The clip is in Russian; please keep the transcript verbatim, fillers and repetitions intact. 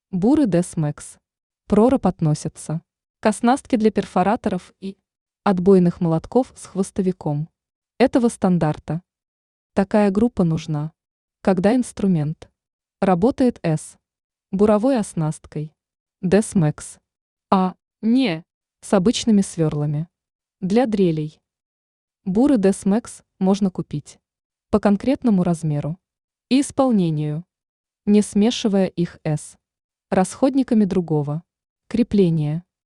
Буры Desmax. Прораб относится к оснастке для перфораторов и отбойных молотков с хвостовиком. Этого стандарта. Такая группа нужна, когда инструмент работает с буровой оснасткой Desmax, а не с обычными сверлами. Для дрелей буры Desmax можно купить по конкретному размеру и исполнению, не смешивая их с расходниками другого крепления.